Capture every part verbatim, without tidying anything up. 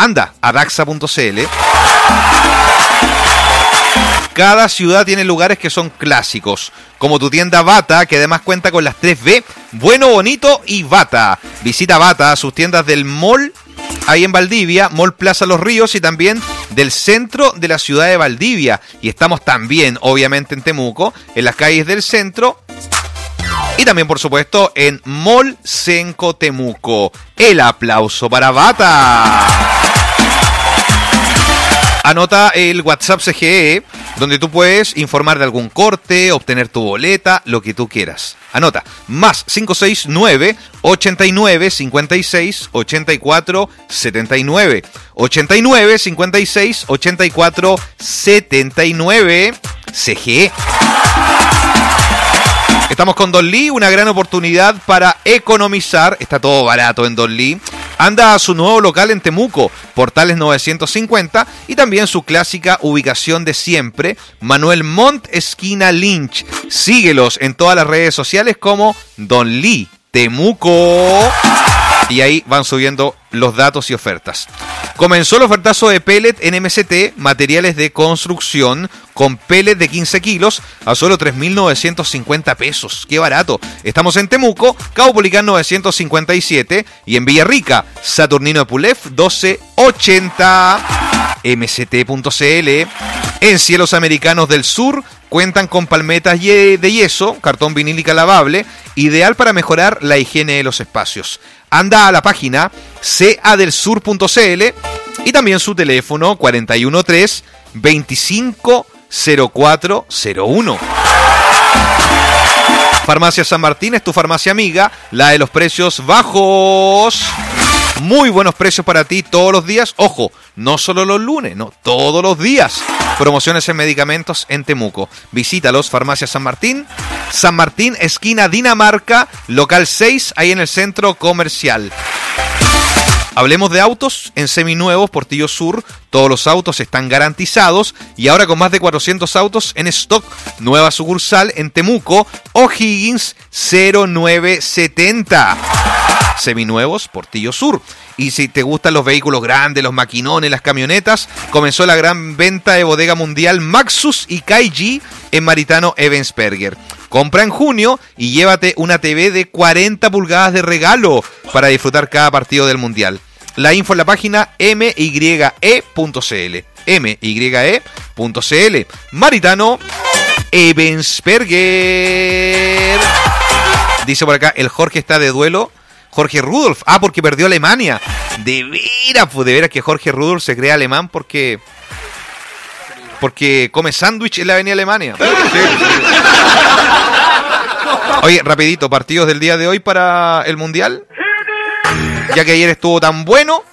anda a daxa punto c l. Cada ciudad tiene lugares que son clásicos, como tu tienda Bata, que además cuenta con las tres B, bueno, bonito y Bata. Visita Bata, sus tiendas del mall, ahí en Valdivia, Mall Plaza Los Ríos, y también del centro de la ciudad de Valdivia. Y estamos también, obviamente, en Temuco, en las calles del centro, y también, por supuesto, en Mall Senco Temuco. El aplauso para Bata. Anota el WhatsApp C G E, donde tú puedes informar de algún corte, obtener tu boleta, lo que tú quieras. Anota, más cinco seis nueve, ochenta y nueve, cincuenta y seis, ochenta y cuatro, setenta y nueve. ochenta y nueve, cincuenta y seis, ochenta y cuatro, setenta y nueve. C G E. Estamos con Don Lee, una gran oportunidad para economizar. Está todo barato en Don Lee. Anda a su nuevo local en Temuco, Portales novecientos cincuenta, y también su clásica ubicación de siempre, Manuel Montt, esquina Lynch. Síguelos en todas las redes sociales como Don Lee Temuco. Y ahí van subiendo los datos y ofertas. Comenzó el ofertazo de pellet en M C T, materiales de construcción, con pellet de quince kilos a solo tres mil novecientos cincuenta pesos. ¡Qué barato! Estamos en Temuco, Caupolicán novecientos cincuenta y siete, y en Villarrica, Saturnino de Pulef doce ochenta. M C T punto c l. En Cielos Americanos del Sur cuentan con palmetas de yeso, cartón vinílica lavable, ideal para mejorar la higiene de los espacios. Anda a la página c a del sur punto c l y también su teléfono cuatro uno tres, veinticinco cero cuatro cero uno. Farmacia San Martín es tu farmacia amiga, la de los precios bajos. Muy buenos precios para ti todos los días. Ojo, no solo los lunes, no, todos los días. Promociones en medicamentos en Temuco. Visítalos, Farmacia San Martín. San Martín, esquina Dinamarca, local seis, ahí en el centro comercial. Hablemos de autos en seminuevos, Portillo Sur. Todos los autos están garantizados y ahora con más de cuatrocientos autos en stock. Nueva sucursal en Temuco, O'Higgins cero nueve setenta. Seminuevos, Portillo Sur. Y si te gustan los vehículos grandes, los maquinones, las camionetas, comenzó la gran venta de bodega mundial Maxus y Kaiji en Maritano Ebensperger. Compra en junio y llévate una T V de cuarenta pulgadas de regalo para disfrutar cada partido del Mundial. La info en la página m y e punto c l. m y e punto c l. Maritano Ebensperger. Dice por acá, el Jorge está de duelo. Jorge Rudolf. Ah, porque perdió Alemania. De veras, pues de veras que Jorge Rudolf se cree alemán porque... Porque come sándwich en la avenida Alemania. Sí, sí. Oye, rapidito, partidos del día de hoy para el Mundial. Ya que ayer estuvo tan bueno.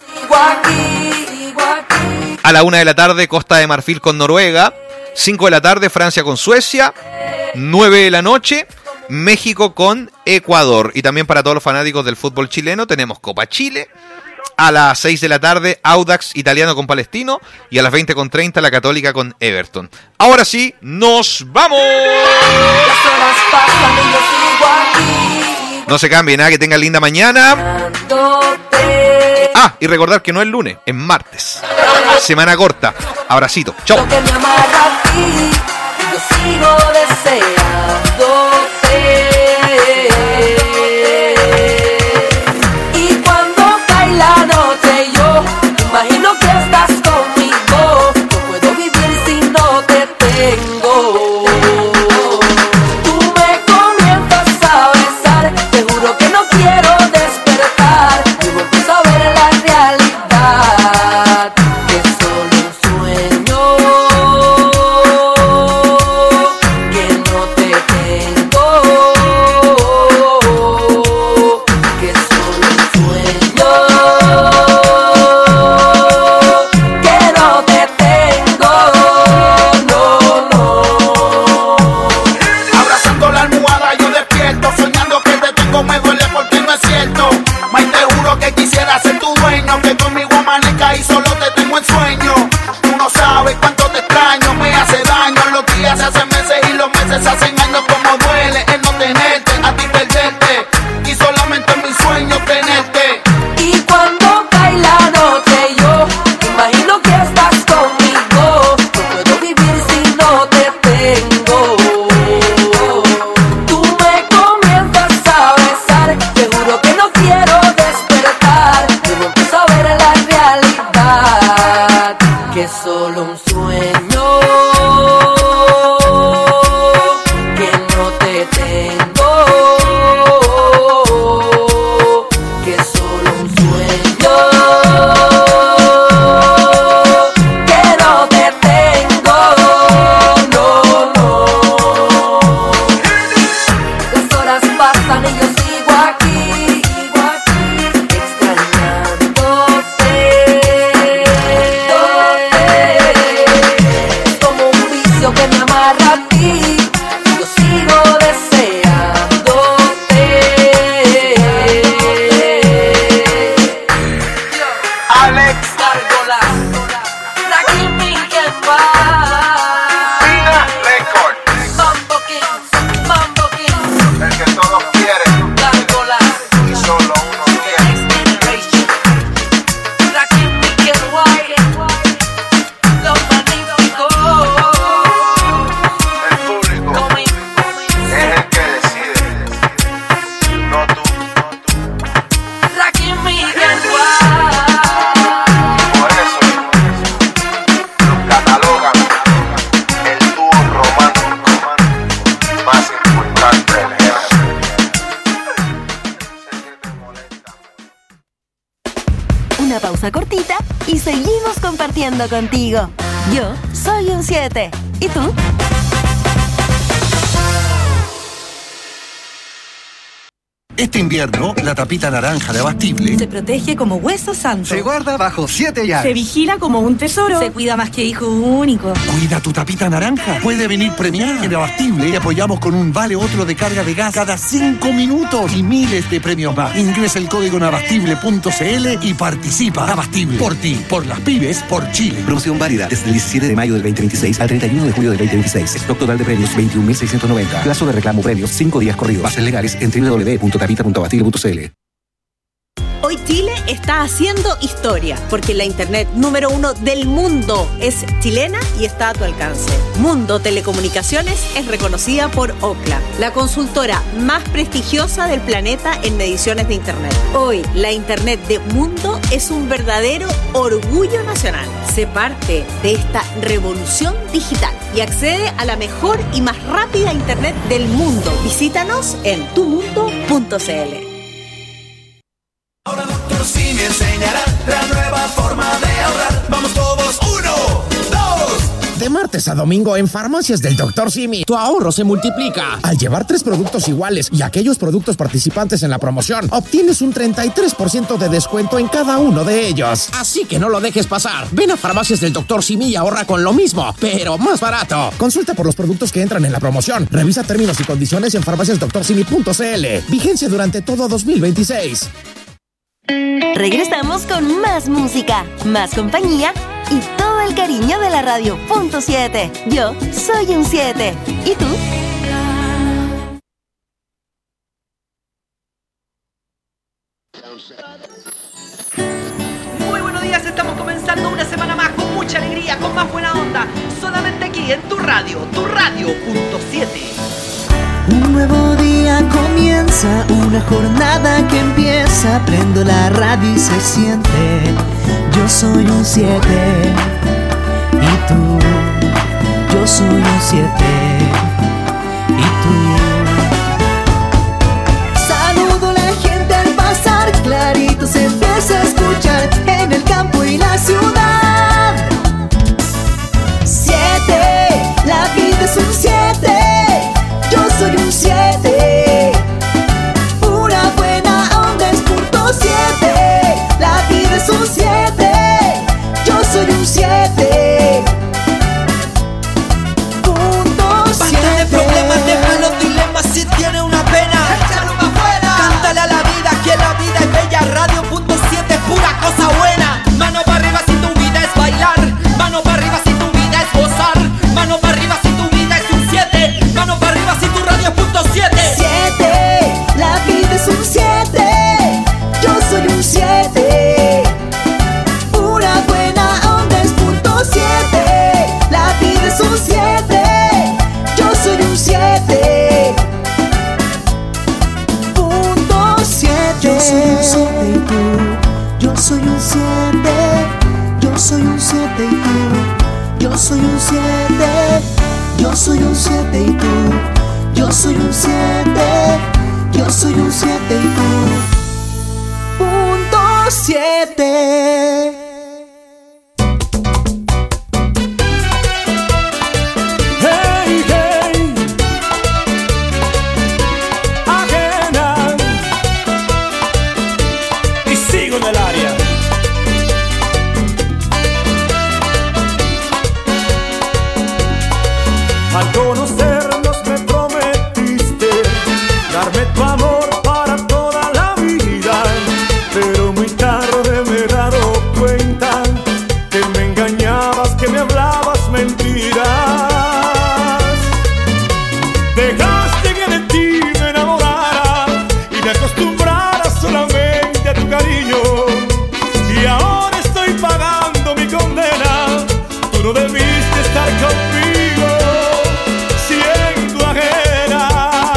A la una de la tarde, Costa de Marfil con Noruega. Cinco de la tarde, Francia con Suecia. Nueve de la noche, México con Ecuador. Y también para todos los fanáticos del fútbol chileno tenemos Copa Chile. A las seis de la tarde, Audax italiano con Palestino. Y a las veinte con treinta, la Católica con Everton. Ahora sí, ¡nos vamos! No se cambie, nada, que tengan linda mañana. Ah, y recordar que no es lunes, es martes. Semana corta. Abracito. Chau. Imagino que estás conmigo. No puedo vivir si no te tengo. Tú me comienzas a besar. Te juro que no quiero despertar. Y vuelvo a saber la realidad, que es solo un sueño, que no te tengo, que es solo un sueño. Me duele porque no es cierto. May, te juro que quisiera ser tu dueño, que conmigo amanezca y solo te tengo en sueño. Tú no sabes cuánto te extraño, me hace daño. Los días se hacen meses y los meses se hacen años. Como duele el no tenerte, a ti perderte, y solamente en mis sueños tenerte. Y cuando cae la noche yo es solo un sueño, que no te tengo, que es solo un sueño, que no te tengo, no, no. Las horas pasan y yo sigo aquí, extrañándote. Es como un vicio que me amarra a ti, yo sigo deseándote. Alex, Gárgola, Rakim Miguel Pina Record, Mambo Kings, Mambo Kings, el que todos quieren Gárgola, y solo uno quiere. Next Generation, Rakim Miguel Los Magníficos, El público Coming, es el que decide, no tú. Rakim Miguel Por eso los catalogan el dúo romántico más importante del género. Sé que te molesta. Una pausa cortita y seguimos compartiendo contigo. Yo soy un siete. ¿Y tú? Este invierno, la tapita naranja de Abastible Se protege como hueso santo. se guarda bajo siete Se llaves. vigila como un tesoro. Se cuida más que hijo único. Cuida tu tapita naranja. Puede venir premiada. En Abastible te apoyamos con un vale otro de carga de gas cada cinco minutos y miles de premios más. Ingresa el código en abastible punto cl y participa. Abastible. Por ti, por las pibes, por Chile. Promoción válida desde el diecisiete de mayo del veinte veintiséis al treinta y uno de julio del veinte veintiséis. Stock total de premios veintiún mil seiscientos noventa. Plazo de reclamo premios cinco días corridos. Bases legales en doble u doble u doble u punto tapita punto abastible punto cl. Hoy Chile está haciendo historia, porque la internet número uno del mundo es chilena y está a tu alcance. Mundo Telecomunicaciones es reconocida por Ookla, la consultora más prestigiosa del planeta en mediciones de internet. Hoy, la internet de Mundo es un verdadero orgullo nacional. Sé parte de esta revolución digital y accede a la mejor y más rápida internet del mundo. Visítanos en tu mundo punto cl. Ahora Doctor Simi enseñará la nueva forma de ahorrar. Vamos todos, uno, dos. De martes a domingo en Farmacias del doctor Simi, tu ahorro se multiplica. Al llevar tres productos iguales y aquellos productos participantes en la promoción, obtienes un treinta y tres por ciento de descuento en cada uno de ellos. Así que no lo dejes pasar. Ven a Farmacias del doctor Simi y ahorra con lo mismo, pero más barato. Consulta por los productos que entran en la promoción. Revisa términos y condiciones en farmacias doctor simi punto cl. Vigencia durante todo dos mil veintiséis. Regresamos con más música, más compañía y todo el cariño de la radio punto siete. Yo soy un siete. ¿Y tú? Muy buenos días, estamos comenzando una semana más con mucha alegría, con más buena onda, solamente aquí en tu radio, tu radio punto siete. Un nuevo día comienza, una jornada que empieza. Prendo la radio y se siente. Yo soy un siete. Y tú, yo soy un siete. Y tú. Saludo a la gente al pasar, clarito se empieza a escuchar en el campo y la ciudad. Siete, la vida es un siete. Yo soy un siete, pura buena onda es punto siete. La vida es un siete, yo soy un siete, punto siete. Basta de problemas, deja los dilemas, si tiene una pena, échalo pa' afuera. Cántale a la vida, que la vida es bella, radio punto siete es pura cosa buena. soy un siete, yo soy un siete y tú. Yo soy un siete, yo soy un siete y tú. Punto siete. Hey, hey, ajena. Y sigo en el área. Al conocernos me prometiste darme tu amor para toda la vida, pero muy tarde me he dado cuenta que me engañabas, que me hablabas mentiras. Dejaste que de ti me enamorara y me acostumbrara solamente a tu cariño, y ahora estoy pagando mi condena. Tú no debiste estar conmigo siendo ajena.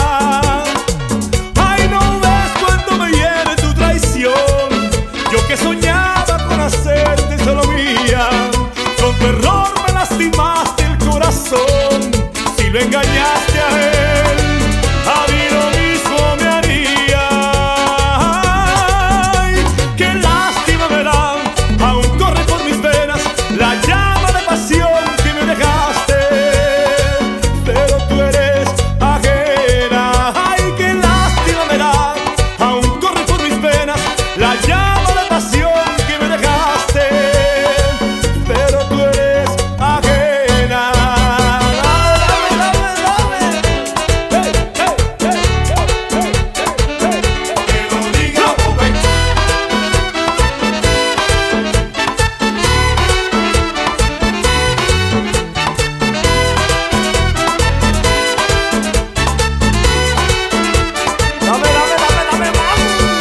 Ay, no ves cuando me hiere tu traición, yo que soñaba con hacerte solo mía. Con tu error me lastimaste el corazón, si lo engañaste a él, a mí lo mismo me haría. Ay, qué lástima me da, aún corre por mis venas la llama de pasión que me dejaste, pero tú eres ajena. Ay, qué lástima me da, aún corre por mis venas la llama de pasión que me dejaste, pero tú eres ajena. Dame, dame, dame. Hey, hey, hey, hey, hey, hey. Que lo diga Bobé. Dame, dame, dame, dame más.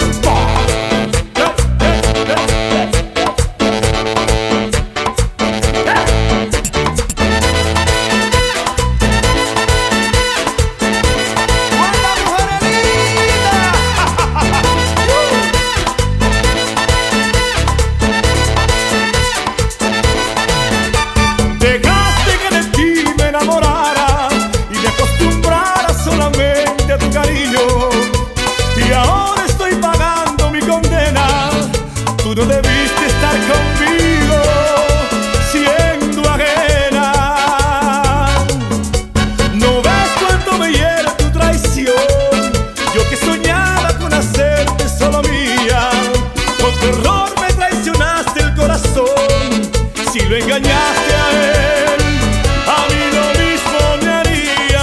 Dejaste que de ti me enamorara y me acostumbrara solamente a tu cariño, y ahora estoy pagando mi condena. Tú no debiste estar conmigo siendo ajena. No ves cuánto me hiere tu traición, yo que soñaba con hacerte solo mía. Con tu error me traicionaste el corazón, si lo engañaste a él, a mí lo mismo me haría.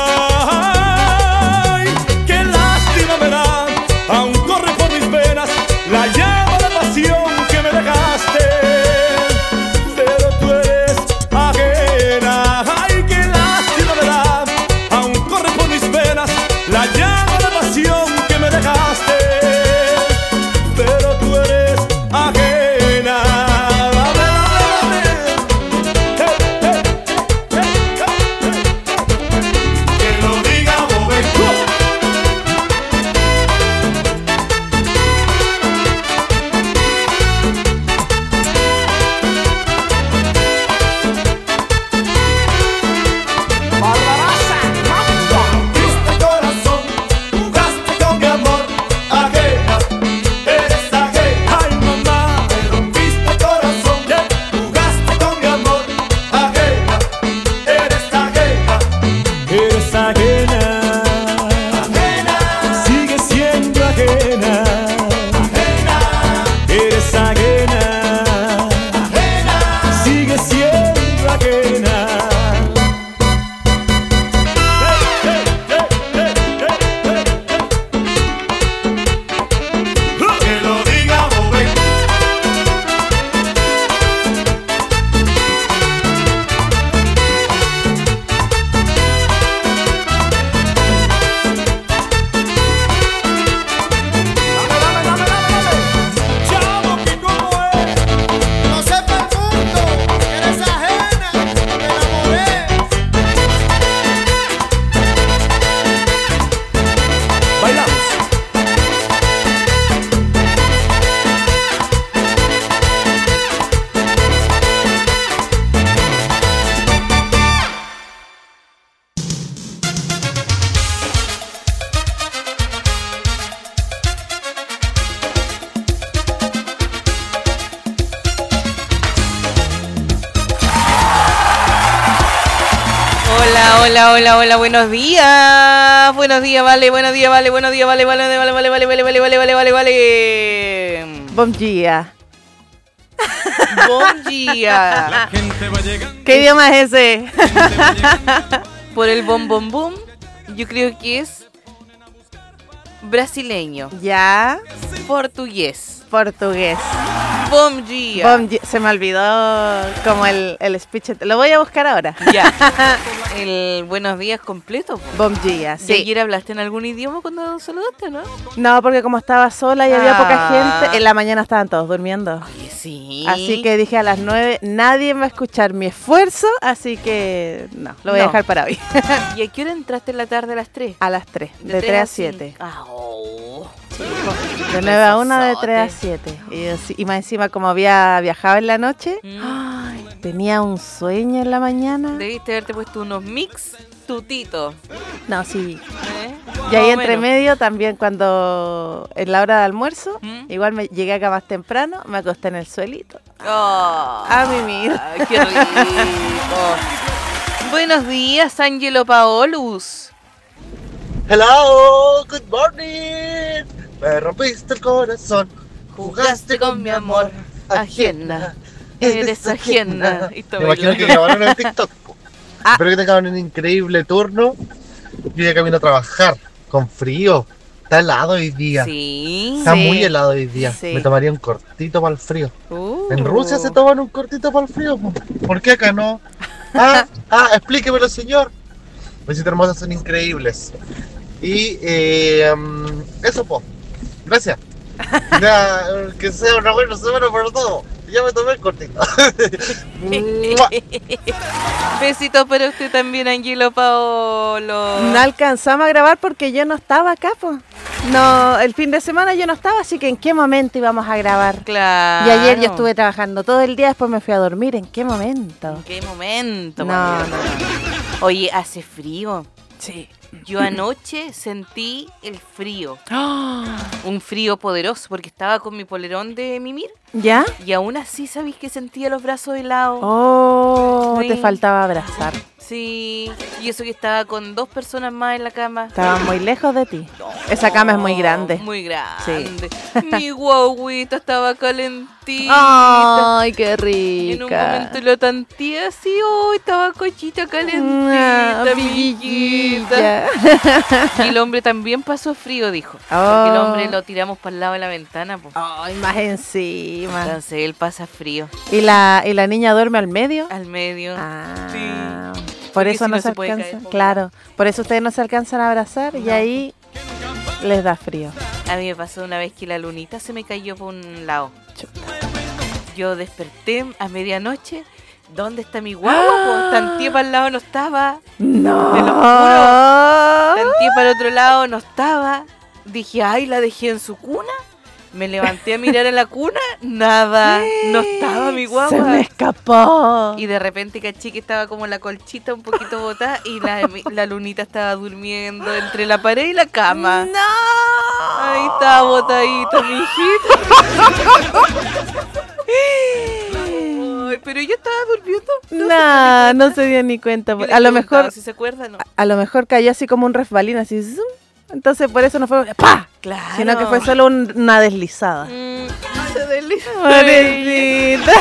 Ay, qué lástima me da, aún corre por mis venas la llama de pasión que me dejaste, pero tú eres ajena. Ay, qué lástima me da, aún corre por mis venas la llama de pasión que me dejaste, pero tú eres ajena. Dame, dame, dame. Hola, hola, hola, hola, buenos días. Buenos días, vale, buenos días, vale, buenos días, vale, vale, vale, vale, vale, vale, vale, vale, vale, vale, vale. Bom dia. Bom dia. ¿Qué idioma es ese? Por el bom bom bom, yo creo que es brasileño. Ya. Portugués. Portugués. Bom dia. Bom dia. Se me olvidó como el, el speech. Lo voy a buscar ahora. Ya. El buenos días completo. po. Bom dia, ¿Y sí. ayer hablaste en algún idioma cuando saludaste, no? No, porque como estaba sola y había poca Ah. gente, en la mañana estaban todos durmiendo. Oye, sí. Así que dije a las nueve, nadie va a escuchar mi esfuerzo, así que no, lo voy a No. dejar para hoy. ¿Y a qué hora entraste en la tarde a las tres? A las tres, de tres a siete. Ah, oh. De nueve a una, de tres a siete. Y, así- y más encima, como había viajado en la noche, ay, tenía un sueño en la mañana. Debiste haberte puesto unos mix tutito. No, sí. ¿Eh? Y ahí Más o entre menos. medio también cuando en la hora de almuerzo, ¿Mm? igual me llegué acá más temprano, me acosté en el suelito. Oh, A mimir. ay, qué rico. Buenos días, Ángelo Paolus. Hello, good morning. Me rompiste el corazón. Jugaste con mi amor. Ajena. Eres ajena. Y Me imagino que grabaron en TikTok. Ah. Espero que tengan un increíble turno. Yo ya camino a trabajar con frío. Está helado hoy día. Sí. Está Sí. muy helado hoy día. Sí. Me tomaría un cortito para el frío. Uh. En Rusia se toman un cortito para el frío. po. ¿Por qué acá no? Ah, ah, explíquemelo, señor. Besitos hermosas, son increíbles. Y eh, um, eso, po. Gracias. Ya, que sea una buena semana para todo. Ya me tomé el cortito. Mua. Besitos para usted también, Ángelo Paolo. No alcanzamos a grabar porque yo no estaba acá, po. No, el fin de semana yo no estaba, así que ¿en qué momento íbamos a grabar? Claro. Y ayer yo estuve trabajando todo el día, después me fui a dormir. ¿En qué momento? ¿En qué momento? No, María? no, no. Oye, hace frío. Sí. Yo anoche sentí el frío. Un frío poderoso porque estaba con mi polerón de mimir. ¿Ya? Y aún así, ¿sabéis que sentía los brazos helados? Oh, Sí. te faltaba abrazar. Sí. Y eso que estaba con dos personas más en la cama. Estaban muy lejos de ti. Esa cama es muy grande. Muy grande. Sí. Mi guaguita estaba calentita. Ay, qué Y en un rica. momento lo tanteé así, oh, estaba cochita calentita, Ah, mi pillita. Y el hombre también pasó frío, dijo. Oh. Porque el hombre lo tiramos para el lado de la ventana, po. Ay, más encima. Entonces él pasa frío. ¿Y la, ¿Y la niña duerme al medio? Al medio. Ah, Sí. por Porque eso si no, no se se puede alcanzan. caer. Claro, por eso ustedes no se alcanzan a abrazar y No. ahí les da frío. A mí me pasó una vez que la lunita se me cayó por un lado. Yo desperté a medianoche. ¿Dónde está mi guagua? Pues tanteé para el lado, no estaba. No. Te lo juro. Tanteé para el otro lado, no estaba. Dije, ay, la dejé en su cuna. Me levanté a mirar a la cuna, nada, no estaba mi guagua. Se me escapó. Y de repente caché que estaba como la colchita un poquito botada y la, la lunita estaba durmiendo entre la pared y la cama. ¡No! Ahí estaba botadita, mi Ay, pero yo estaba durmiendo. No, no se dio ni cuenta. Yo le A lo preguntaba mejor, si se acuerda, no. a lo mejor cayó así como un resbalín, así. zoom. Entonces por eso no fue ¡pah! Claro. Sino que fue solo un- una deslizada. Mm, se deslizó. Pobrecita.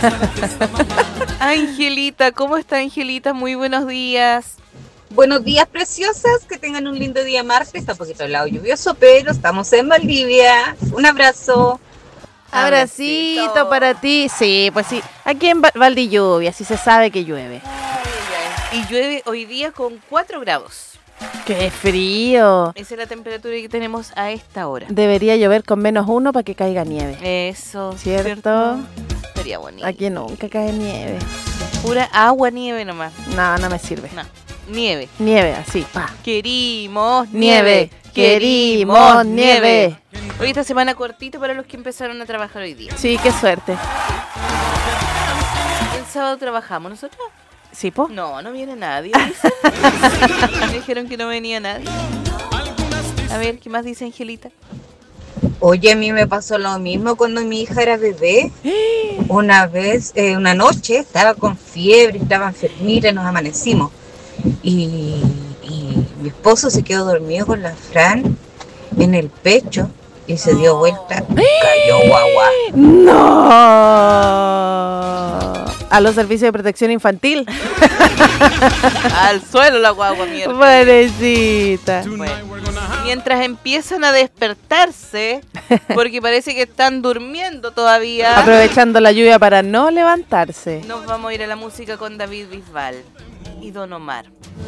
Angelita, ¿cómo está Angelita? Muy buenos días. Buenos días, preciosas. Que tengan un lindo día martes. Está un poquito helado lluvioso, pero estamos en Valdivia. Un abrazo. Abracito para ti. Sí, pues sí. Aquí en Va- Valdilluvia, sí se sabe que llueve. Y llueve hoy día con cuatro grados. ¡Qué frío! Esa es la temperatura que tenemos a esta hora. Debería llover con menos uno para que caiga nieve. Eso, ¿Cierto? Estaría bonito. Aquí nunca cae nieve. Pura agua, nieve nomás. No, no me sirve. No, nieve. Nieve, así, pa. Querimos Nieve, nieve. querimos nieve. Hoy esta semana cortito para los que empezaron a trabajar hoy día. Sí, qué suerte. El sábado trabajamos nosotros. ¿Sí, po? No, no viene nadie. dice. Me dijeron que no venía nadie. A ver, ¿qué más dice Angelita? Oye, a mí me pasó lo mismo cuando mi hija era bebé. Una vez, eh, una noche, estaba con fiebre, estaba enfermita y nos amanecimos. y, y mi esposo se quedó dormido con la Fran en el pecho y se dio vuelta y cayó guagua. ¡No! A los servicios de protección infantil. Al suelo la guagua, mierda. Pobrecita. Bueno, mientras empiezan a despertarse, porque parece que están durmiendo todavía. Aprovechando la lluvia para no levantarse. Nos vamos a ir a la música con David Bisbal y Don Omar.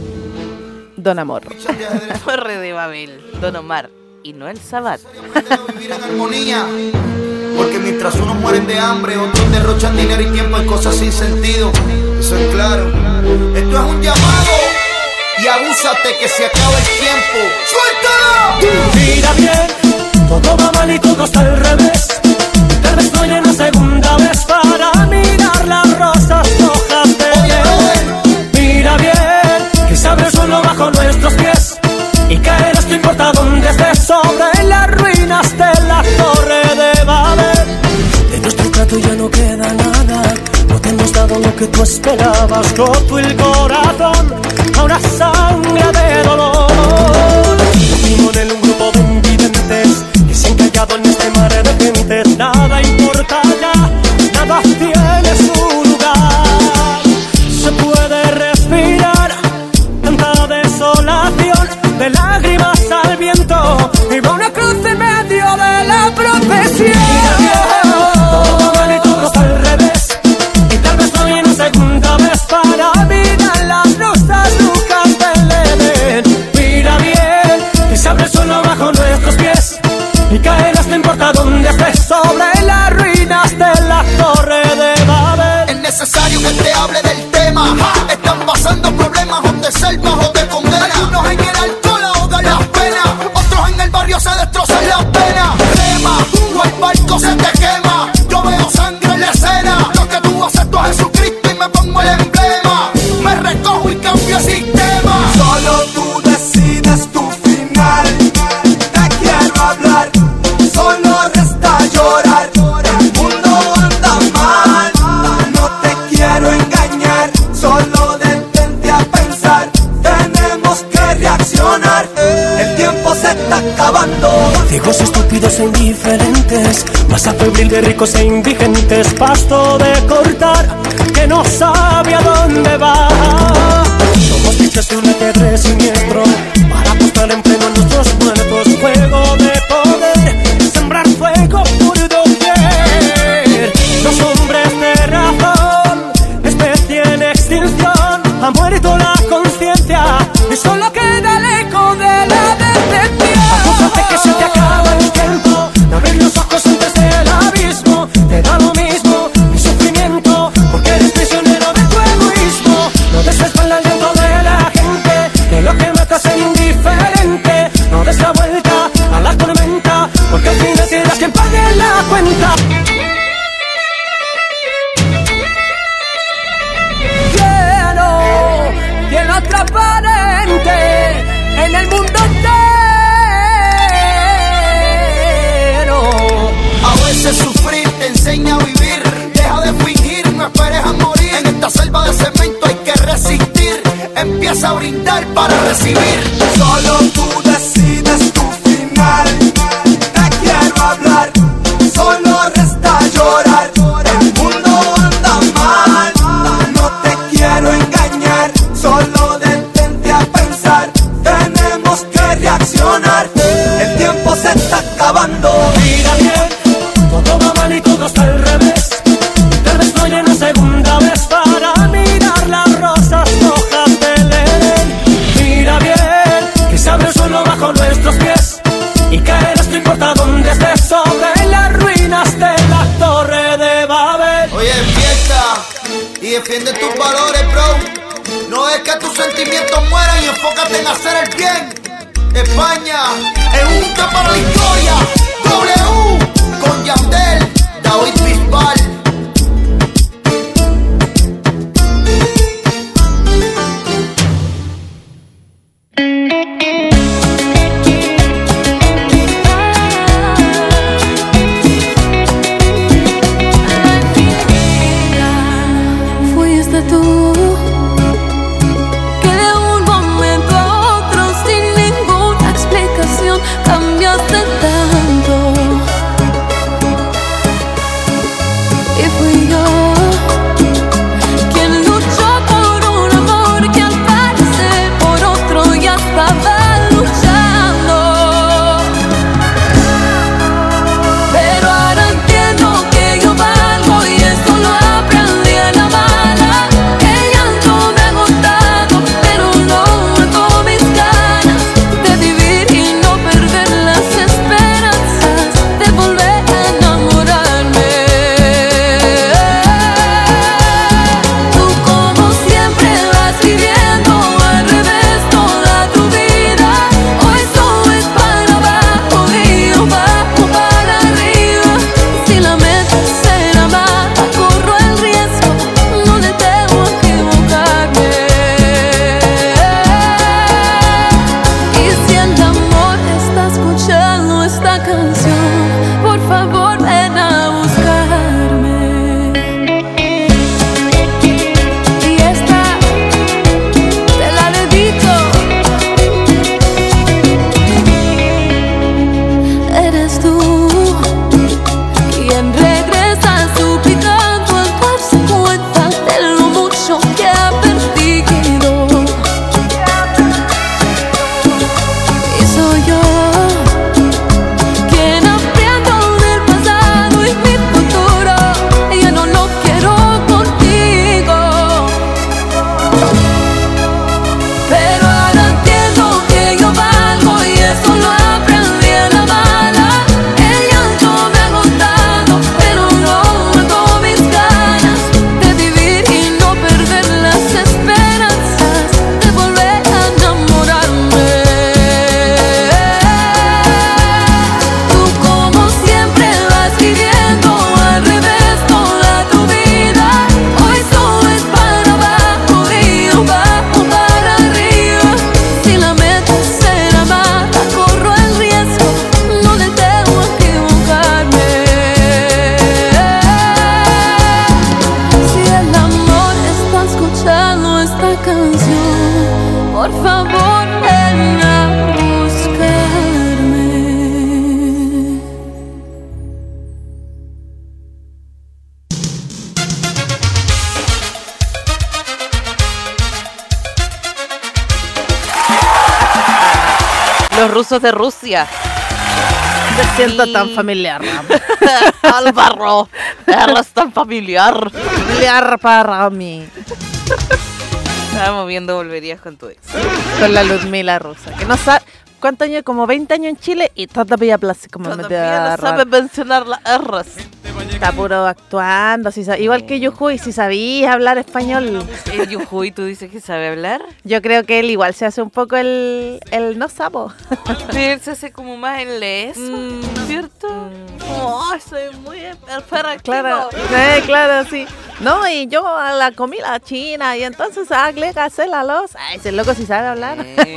Don Amor. Torre de Babel. Don Omar. Y no el Sabat. Vivir en armonía, porque mientras unos mueren de hambre, otros derrochan dinero y tiempo en cosas sin sentido. Eso es claro. Esto es un llamado y abúsate que se acaba el tiempo. ¡Suéltalo! Mira bien, todo va mal y todo está al revés. Tal vez no llegue una segunda vez para mirar las rosas rojas de él. Mira bien, que se abre el suelo bajo nuestros pies y caerás, no importa dónde estés, sobre las ruinas de la Torre de Babel. De nuestro plato ya no queda nada, no te hemos dado lo que tú esperabas. Roto el corazón a una sangre de dolor. Vivimos en un grupo de invidentes que se han callado en este mar de gentes. Nada importa ya, nada tiene su lugar. Se puede respirar tanta desolación, de lágrimas al viento, y va una cruz en medio de la profesión. Todo mal y todo está al revés, y tal vez no viene una segunda vez para mirar las rosas brujas del Edén. Mira bien, que se abre el suelo bajo nuestros pies y caerás, no importa dónde estés, sobre las ruinas de la Torre de Babel. Es necesario que te hable del tema. Están pasando problemas o de selva o de condena. Algunos en el alcohol ahogan las penas, otros en el barrio se destrozan las penas. Rema, o el barco se te quema. Yo veo sangre en la escena. Lo que tú acepto a Jesucristo y me pongo el emblema. Me recojo y cambio el sistema. Solo tú decides tu final. Te quiero hablar, solo resta llorar. El mundo anda mal, no te quiero engañar. Solo detente a pensar, tenemos que reaccionar. El tiempo se está acabando. Ciegos, estúpidos e indiferentes, masa febril de ricos e indigentes, pasto de cortar que no sabe a dónde va. Somos fichas de un ajedrez siniestro para apostar en pleno a nuestros muertos. Juego de poder, sembrar fuego por doquier. Los hombres de razón, especie en extinción, ha muerto la conciencia y solo queda el eco de la decepción. Acúsate que se te acaba el tiempo de abrir los ojos antes del abismo. Te da lo mismo el sufrimiento, porque eres prisionero de tu egoísmo. No des la espalda al llanto de la gente, que lo que mata es indiferente. No des la vuelta a la tormenta, porque al final serás quien pague la cuenta. Quiero, quiero transparente en el mundo entero. A veces sufrir te enseña a vivir. Deja de fingir, no esperes a morir. En esta selva de cemento hay que resistir. Empieza a brindar para recibir. Solo tú decides tu final. Te quiero hablar, solo resta llorar. El mundo anda mal, no te quiero engañar. Solo detente a pensar, tenemos que reaccionar. El tiempo se está acabando. Mira bien, todo va mal y todo está al revés. Tal vez no haya una segunda vez para mirar las rosas rojas del Edén. Mira bien, que se abre el suelo bajo nuestros pies y caerás, no importa dónde estés, sobre las ruinas de la Torre de Babel. Oye, despierta y defiende tus valores, bro. No es que tus sentimientos mueran y enfócate en hacer el bien. España es un para la historia. W con Yandel, David Bisbal. Fuiste tú que de un escuchado esta canción, por favor ven a buscarme. Los rusos de Rusia. Me siento tan familiar. Álvaro, eres tan familiar. Familiar para mí. Estábamos viendo Volverías con tu ex. Con la Ludmila rusa. Que no sabe. ¿Cuántos años? Como veinte años en Chile y todavía plaza como Todavía no sabe mencionar las R's. Está puro actuando. Si sabe, igual que Yujuy, si sabías hablar español. ¿El Yujuy tú dices que sabe hablar? Yo creo que él igual se hace un poco el, el no sapo. Él se hace como más el leso, mm, ¿cierto? Mm. Oh, soy muy hiperactivo. Claro, sí, claro, sí. No, y yo a la comida china y entonces hagle hacer la los. Ay, ese loco sí sabe hablar. Eh,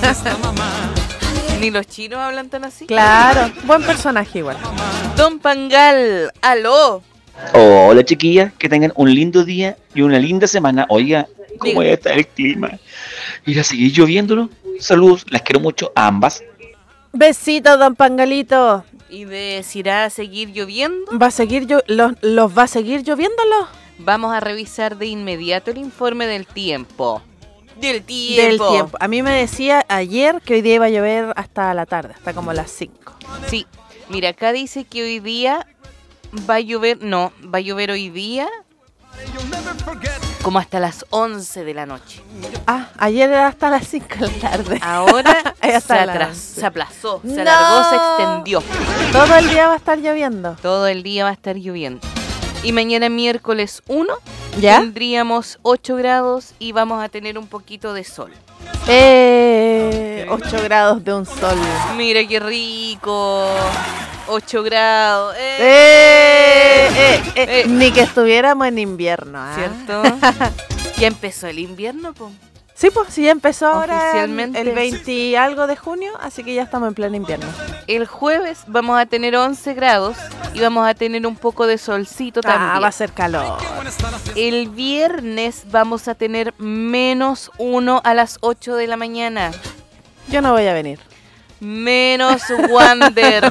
Ni los chinos hablan tan así. Claro, buen personaje igual. Don Pangal, aló. Hola chiquillas, que tengan un lindo día y una linda semana. Oiga, ¿cómo Diga. está el clima? Ir a seguir lloviéndolo. Saludos, las quiero mucho a ambas. Besitos, don Pangalito. ¿Y decirá seguir lloviendo? ¿Va a seguir yo los, los va a seguir lloviéndolo? Vamos a revisar de inmediato el informe del tiempo. Del Del tiempo. tiempo. A mí me decía ayer que hoy día iba a llover hasta la tarde, hasta como las cinco. Sí, mira, acá dice que hoy día va a llover, no, va a llover hoy día como hasta las once de la noche. Ah, ayer era hasta las cinco de la tarde. Ahora se, hasta las atras- once. se aplazó, se ¡No! alargó, se extendió. Todo el día va a estar lloviendo. Todo el día va a estar lloviendo. Y mañana miércoles uno ¿Ya? tendríamos ocho grados y vamos a tener un poquito de sol. Eh, ocho grados de un sol. Mira qué rico. ocho grados. Eh, Eh, eh, eh, Eh. Ni que estuviéramos en invierno. ¿ah? ¿Cierto? Ya empezó el invierno, po. Sí, pues sí, ya empezó ahora Oficialmente. el veinte y algo de junio, así que ya estamos en pleno invierno. El jueves vamos a tener once grados y vamos a tener un poco de solcito también. Ah, va a ser calor. El viernes vamos a tener menos uno a las ocho de la mañana. Yo no voy a venir. Menos Wander.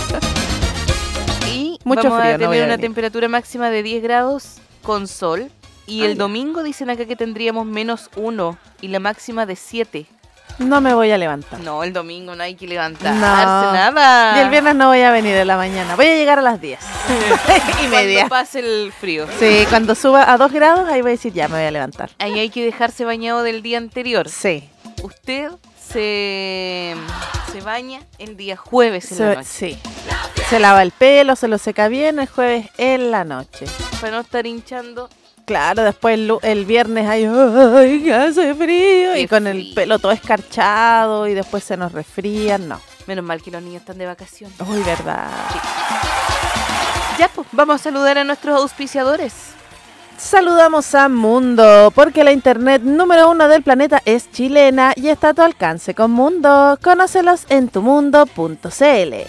Y Mucho vamos frío, a no voy tener a una venir. temperatura máxima de diez grados con sol. Y Ah, el ya. domingo dicen acá que tendríamos menos uno y la máxima de siete. No me voy a levantar. No, el domingo no hay que levantarse, No. nada. Y el viernes no voy a venir en la mañana. Voy a llegar a las diez y media. Cuando pase el frío. Sí, cuando suba a dos grados, ahí voy a decir ya me voy a levantar. Ahí hay que dejarse bañado del día anterior. Sí. Usted se, se baña el día jueves en Se- la noche. sí. Se lava el pelo, se lo seca bien el jueves en la noche. Para no estar hinchando. Claro, después el, lu- el viernes hay, ¡ay, que hace frío! Qué Y con el frío. pelo todo escarchado y después se nos resfrían, no. Menos mal que los niños están de vacaciones. Uy, verdad. Ya, pues, vamos a saludar a nuestros auspiciadores. Saludamos a Mundo, porque la internet número uno del planeta es chilena y está a tu alcance con Mundo. Conócelos en tumundo punto cl.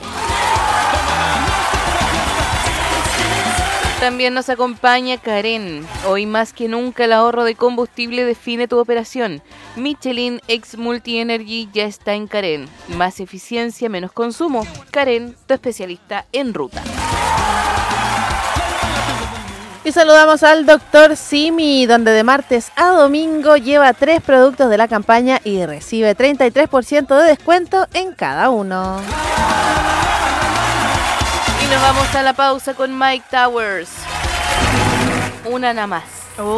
También nos acompaña Karen. Hoy más que nunca el ahorro de combustible define tu operación. Michelin X Multi Energy ya está en Karen. Más eficiencia, menos consumo. Karen, tu especialista en ruta. Y saludamos al doctor Simi, donde de martes a domingo lleva tres productos de la campaña y recibe treinta y tres por ciento de descuento en cada uno. Y nos vamos a la pausa con Mike Towers. Una nada más. Oh.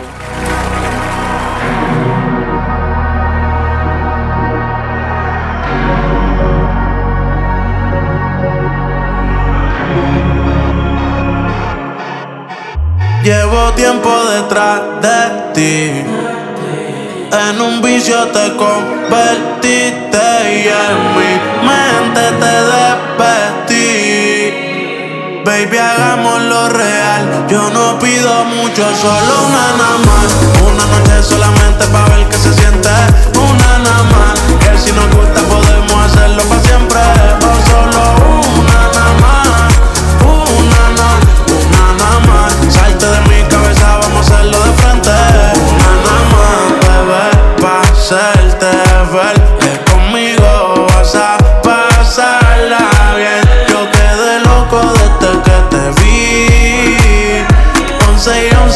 Llevo tiempo detrás de ti. En un vicio te convertiste y en mi mente te despedí. Baby, hagámoslo real. Yo no pido mucho, solo una nada más. Una noche solamente pa' ver qué se siente. Una nada más. Que si nos gusta podemos hacerlo pa' siempre. O solo una nada más. Una nada, una nada más. Salte de mi cabeza, vamos a hacerlo de frente. Una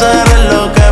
eres lo que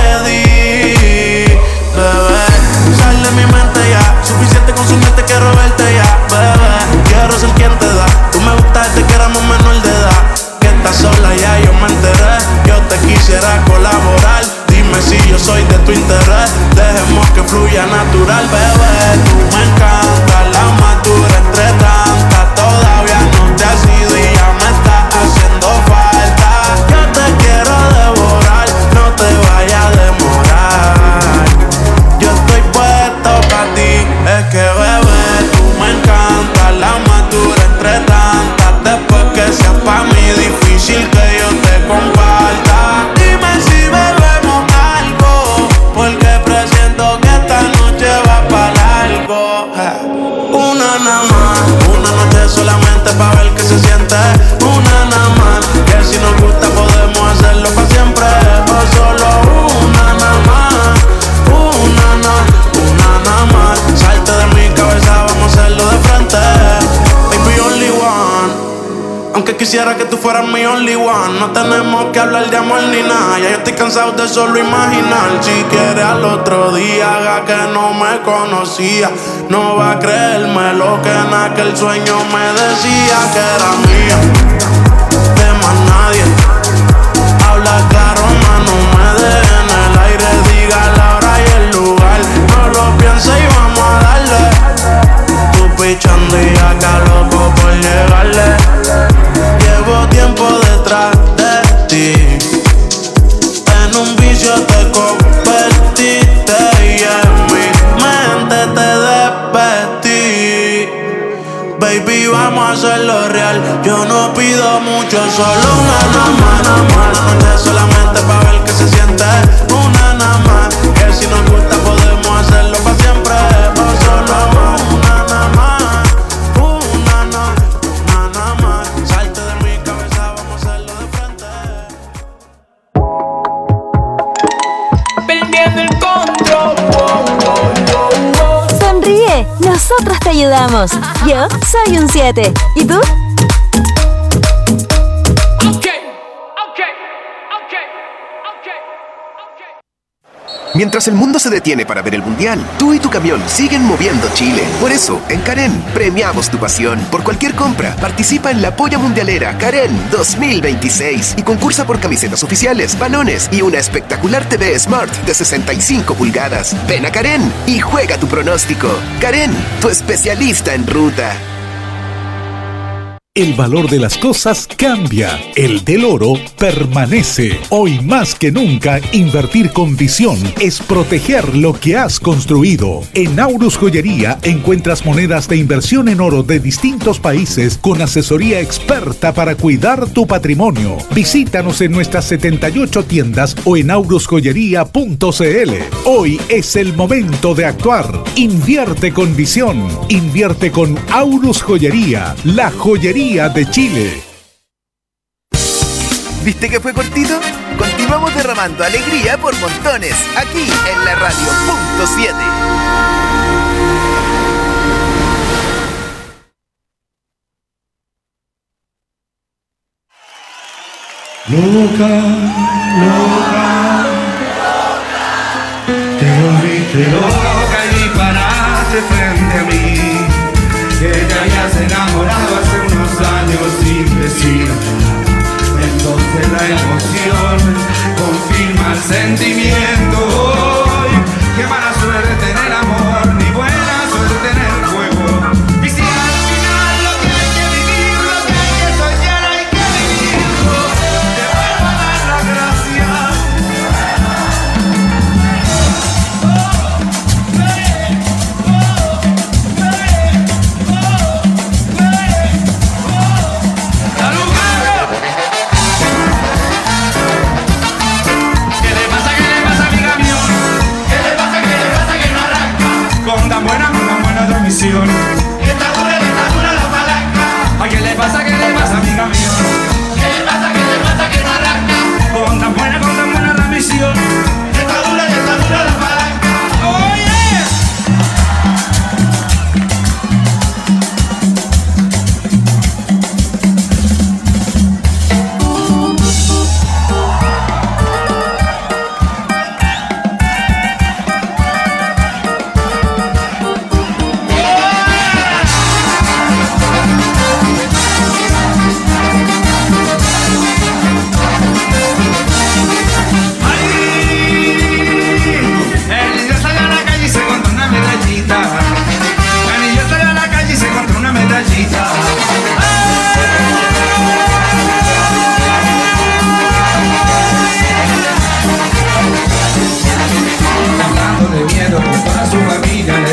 pedí, bebé. Sal de mi mente ya, suficiente consumirte, quiero verte ya, bebé. Quiero ser quien te da, tú me gustaste que éramos menor de edad. Que estás sola ya, yo me enteré, yo te quisiera colaborar. Dime si yo soy de tu interés, dejemos que fluya natural, bebé. Tú me encantas, la más dura entre tantas. Todavía no te has ido y ya me estás haciendo falta. Yo te quiero devorar, no te vayas a demorar. Yo estoy puesto pa' ti, es que bebé, tú me encantas, la más dura entre tantas. Después que seas pa' mí difícil que yo te comparta. Dime si bebemos algo, porque presiento que esta noche va pa' largo. Una nada más, una noche solamente pa' ver qué se siente. Una nada más, que si nos gusta podemos hacerlo pa' siempre. O solo una nada más, una nada, una nada más. Salte de mi cabeza, vamos a hacerlo de frente. Baby, only one. Aunque quisiera que tú fueras mi only one. No tenemos que hablar de amor ni nada. Ya yo estoy cansado de solo imaginar. Si quieres al otro día haga que no me conocía. No va a creerme lo que en aquel sueño me decía que era mía, de más nadie. Habla claro, más no me dejes en el aire. Diga la hora y el lugar. No lo pienses y vamos a darle. Tú pichando y acá loco por llegarle. Llevo tiempo detrás de ti, en un vicio te convertiste y en mi mente te desvestí. Baby, vamos a hacerlo real, yo no pido mucho, solo una nada más. Una noche solamente pa' ver qué se siente. Una nada más, que si nos gusta podemos hacerlo pa' siempre. O solo una nada más. Sonríe, nosotros te ayudamos. Yo soy un siete. ¿Y tú? Mientras el mundo se detiene para ver el mundial, tú y tu camión siguen moviendo Chile. Por eso, en Karen, premiamos tu pasión. Por cualquier compra, participa en la Polla Mundialera Karen dos mil veintiséis y concursa por camisetas oficiales, balones y una espectacular T V Smart de sesenta y cinco pulgadas. Ven a Karen y juega tu pronóstico. Karen, tu especialista en ruta. El valor de las cosas cambia, el del oro permanece. Hoy más que nunca, invertir con visión es proteger lo que has construido. En Aurus Joyería encuentras monedas de inversión en oro de distintos países con asesoría experta para cuidar tu patrimonio. Visítanos en nuestras setenta y ocho tiendas o en aurus joyería punto c l. Hoy es el momento de actuar. Invierte con visión. Invierte con Aurus Joyería, la joyería de Chile. ¿Viste que fue cortito? Continuamos derramando alegría por montones, aquí en la radio punto siete. Loca, loca, te volviste loca y paraste frente a mí. Que te habías enamorado hace unos años sin decir nada. Entonces la emoción confirma el sentimiento. Hoy, qué mala suerte en el amor, ni buena suerte en el juego. Y si al final lo que hay que vivir, lo que hay que soñar, hay que vivirlo. Te vuelvo a dar las gracias. Transmisión. Y está dura, y está dura la palanca. ¿A qué le pasa, qué le pasa, amiga mía? ¿Qué le pasa, qué le pasa, que no arranca? Con tan buena, con tan buena transmisión. Y está dura, y está dura la palanca. ¡Oh, yeah!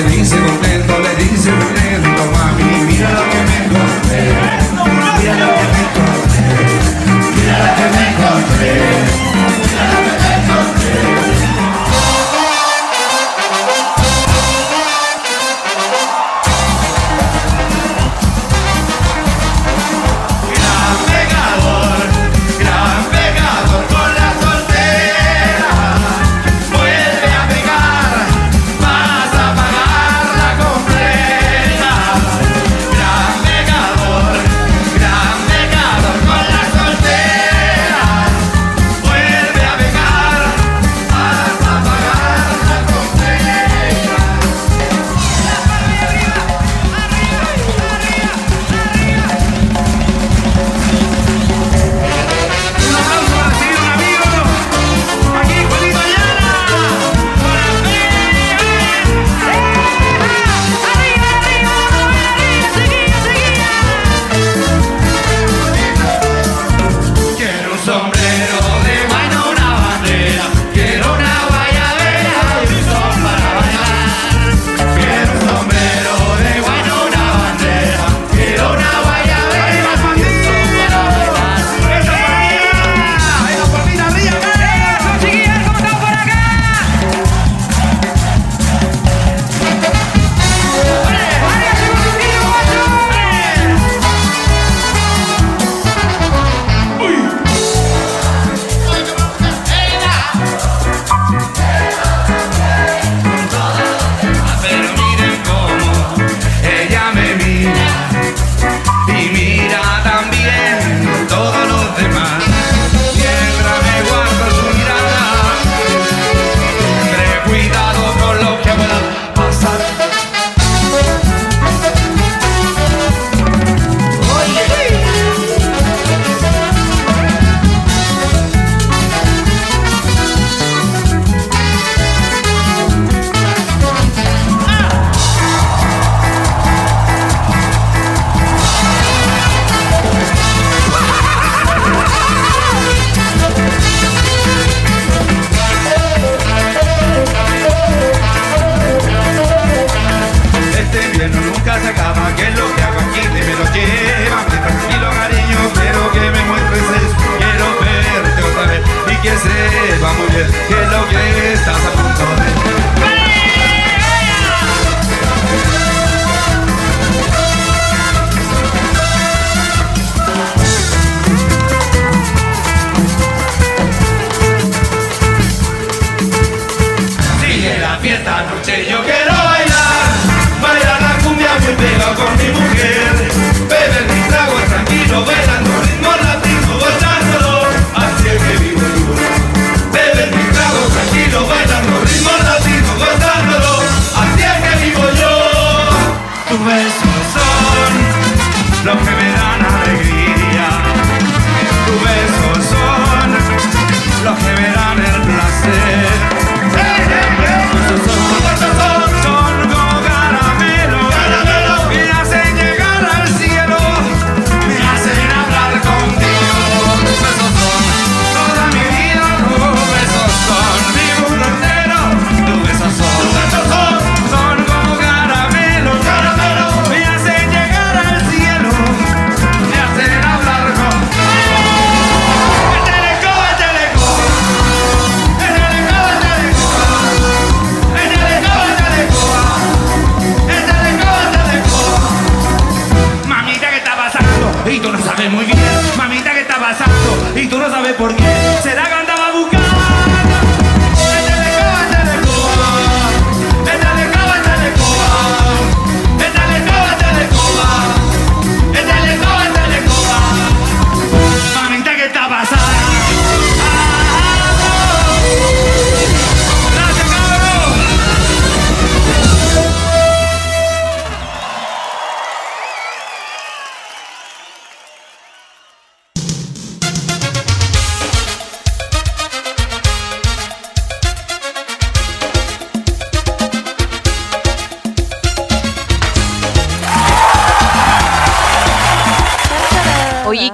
le dice contento, le dice contento, mami, mira lo que me encontré, mira lo que me encontré, mira lo que me encontré, mira lo que me encontré. Con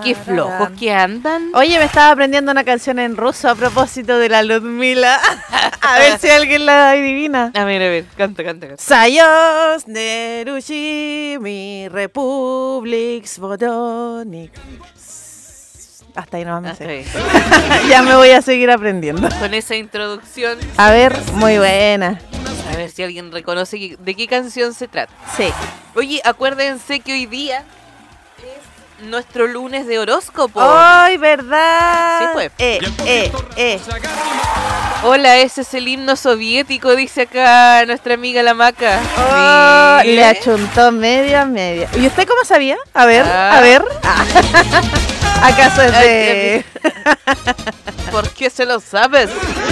qué flojos que andan. Oye, me estaba aprendiendo una canción en ruso a propósito de la Ludmila. A ver si alguien la adivina. A ver, a ver, canta, canta, canta. Sayos Nerushi mi Republik Svodonik. Hasta ahí no me sé. Ya me voy a seguir aprendiendo. Con esa introducción. A ver, muy buena. A ver si alguien reconoce de qué canción se trata. Sí. Oye, acuérdense que hoy día es nuestro lunes de horóscopo. ¡Ay, verdad! Sí, pues. Eh, eh, eh. Hola, ese es el himno soviético, dice acá nuestra amiga la Maca. Oh, Mire. le achuntó medio a medio. ¿Y usted cómo sabía? A ver, Ah. a ver. ¿Acaso es de...? ¿Por qué se lo sabes?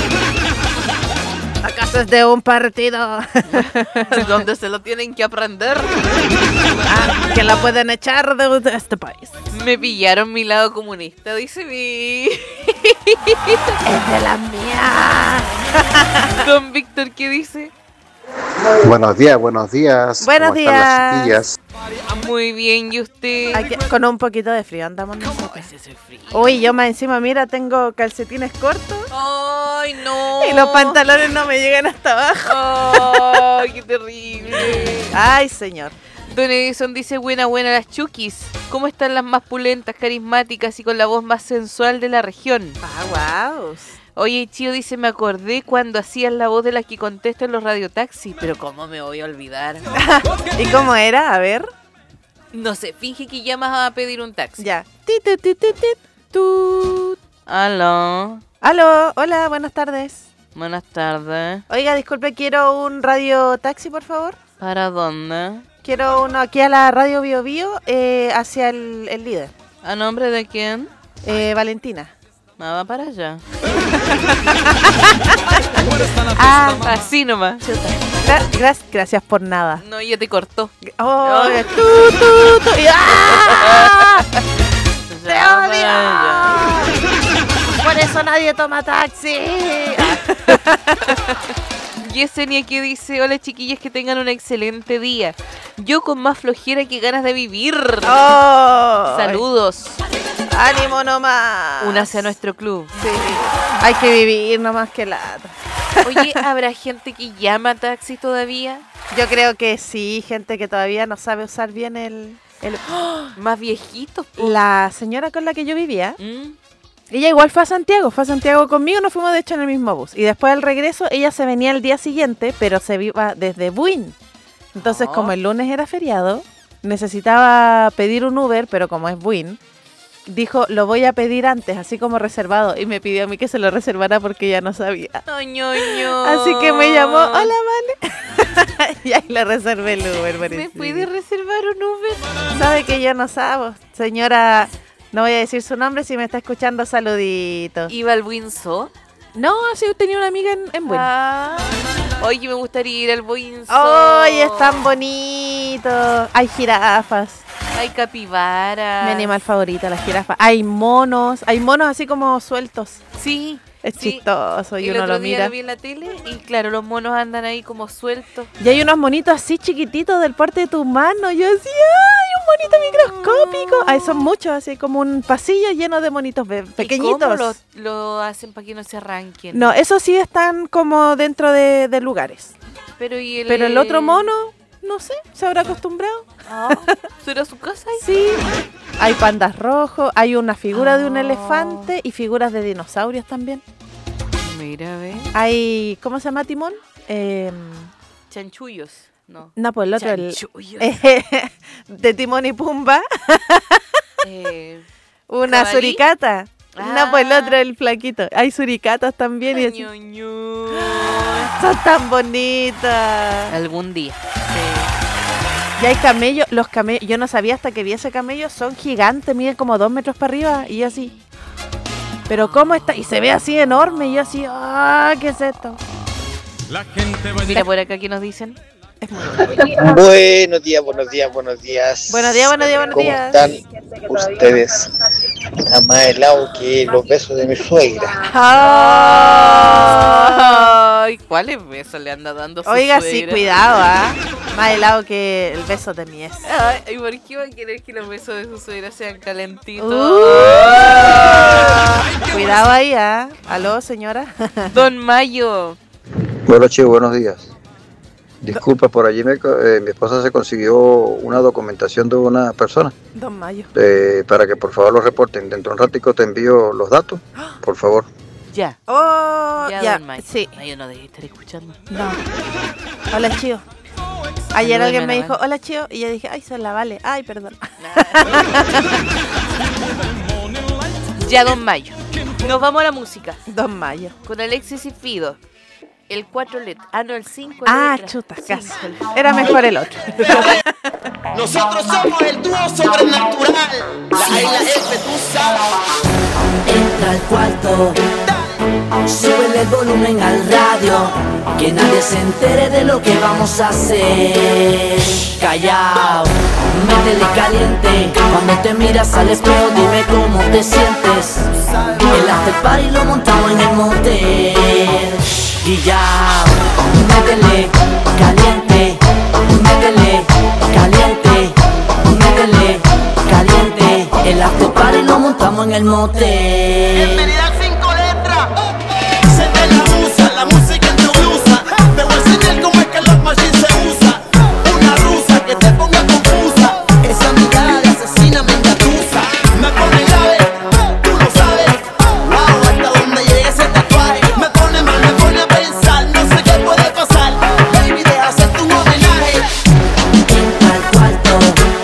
¿Acaso es de un partido? Donde se lo tienen que aprender. Ah, que la pueden echar de este país. Me pillaron mi lado comunista, dice mi... Es de la mía. Don Víctor, ¿qué dice? Buenos días, buenos días. Buenos ¿Cómo están las días. chiquillas? Muy bien, ¿y usted? Aquí, con un poquito de frío andamos nosotros. Uy, yo más encima, mira, tengo calcetines cortos. ¡Ay, no! Y los pantalones no me llegan hasta abajo. ¡Ay, qué terrible! Ay, señor. Don Edison dice, buena, buena las chukis. ¿Cómo están las más pulentas, carismáticas y con la voz más sensual de la región? Ah, wow. Oye, Chío dice, me acordé cuando hacías la voz de las que contestan los radiotaxis, pero ¿cómo me voy a olvidar? ¿Y cómo era? A ver. No sé, finge que llamas a pedir un taxi. Ya. Tit, tit, tit, tit, tit, tut. Aló. Aló, hola, buenas tardes. Buenas tardes. Oiga, disculpe, quiero un radio taxi, por favor. ¿Para dónde? Quiero uno aquí a la radio Bio Bio, eh, hacia el, el líder. ¿A nombre de quién? Eh, Valentina. Nada, para allá. Ah, así nomás. Gra- gra- gracias por nada. No, ya te cortó. Oh, tu, tu, tu, y- ¡ah! ¡Te Ya, odio! Por eso nadie toma taxi. Yesenia que dice, hola chiquillas, que tengan un excelente día. Yo con más flojera que ganas de vivir. Oh. Saludos. Ánimo nomás. Únase a nuestro club. Sí. Hay que vivir nomás que lata. Oye, ¿habrá gente que llama taxi todavía? Yo creo que sí, gente que todavía no sabe usar bien el... el... ¡Oh! Más viejitos. po. La señora con la que yo vivía, ¿Mm? ella igual fue a Santiago, fue a Santiago conmigo, nos fuimos de hecho en el mismo bus. Y después al regreso ella se venía el día siguiente, pero se iba desde Buin. Entonces, Oh. como el lunes era feriado, necesitaba pedir un Uber, pero como es Buin, dijo, lo voy a pedir antes, así como reservado. Y me pidió a mí que se lo reservara porque ya no sabía. Ay, ñoño. Así que me llamó, hola, vale. Y ahí le reservé el Uber. ¿Me parece. puede reservar un Uber? Sabe que yo no sabo. Señora, no voy a decir su nombre, si me está escuchando, saludito. ¿Iba al Windsor? No, sí, tenía una amiga en, en Buin. Ah. Oye, me gustaría ir al Windsor. ¡Ay, es tan bonito! Hay jirafas. Hay capibaras. Mi animal favorito, las jirafas. Hay monos, hay monos así como sueltos. Sí. Es sí. chistoso y El uno otro lo día mira. lo vi en la tele y claro, los monos andan ahí como sueltos. Y hay unos monitos así chiquititos del porte de tu mano. Yo decía, ¡ay, un monito microscópico! Ay, son muchos, así como un pasillo lleno de monitos be- pequeñitos. ¿Y cómo lo, lo hacen para que no se arranquen? No, esos sí están como dentro de, de lugares. Pero, ¿y el... Pero el otro mono, no sé, se habrá acostumbrado. Ah, ¿será su casa ahí? Sí. Hay pandas rojos, hay una figura de un Ah. elefante y figuras de dinosaurios también. Mira, ve. Hay, ¿cómo se llama Timón? Eh, Chanchullos. No. no, pues el otro, el, Chanchullos. de Timón y Pumba. Eh, Una ¿jabalí? suricata. Ah. No, pues el otro, el flaquito. Hay suricatas también. Y así. ñoño. Son tan bonitas. Algún día. Y hay camellos. Los camellos, yo no sabía hasta que vi ese camello. Son gigantes, miden como dos metros para arriba. Y yo así. Pero ¿cómo está? Y se ve así enorme. Y yo así, ah, ¿qué es esto? Mira por acá, ¿qué nos dicen? Buenos días, buenos días, buenos días. Buenos días, buenos días, buenos ¿Cómo días. están ustedes? Está más helado que los besos de mi suegra. Ah. Ay, ¿cuáles besos le anda dando su Oiga, sí, suegra? cuidado, ¿ah? Más helado que el beso de mi ex. Ay, ¿y por qué va a querer que los besos de su suegra sean calentitos? Uh. Cuidado ahí, ¿ah? ¿eh? ¿Aló, señora? Don Mayo. Bueno, chicos, buenos días. Disculpa, por allí me, eh, mi esposa se consiguió una documentación de una persona. Don Mayo. Eh, para que por favor lo reporten. Dentro de un ratico te envío los datos, por favor. Ya. Oh, ya, ya. Don Mayo. Sí. Mayo no debe estar escuchando. No. Hola, Chío. Ayer No, alguien no, me no, dijo, hola, Chío, y yo dije, ay, se la vale. Ay, perdón. Ya, Don Mayo. Nos vamos a la música. Don Mayo. Con Alexis y Fido. El cuatro letras. Ah, no, el cinco Ah, letras. chuta, casi. Era mejor el otro. Nosotros somos el dúo sobrenatural. La A y la F, tú sabes. Entra al cuarto, súbele el volumen al radio, que nadie se entere de lo que vamos a hacer. Callao, métele caliente, cuando te miras al espejo dime cómo te sientes. El after party lo montamos en el motel. Y ya, métele caliente, métele caliente, métele caliente. El after party lo montamos en el motel. Bienvenida a cinco letras. Se te la usa, la música en tu blusa. Te voy a enseñar cómo es que los machines se usa. Una rusa que te ponga confusa. Esa mirada de asesina me engatusa. Me pone grave, tú lo sabes. Wow, hasta donde llegue ese tatuaje. Me pone mal, me pone a pensar. No sé qué puede pasar. Baby, deja hacerte un homenaje. Entra al cuarto,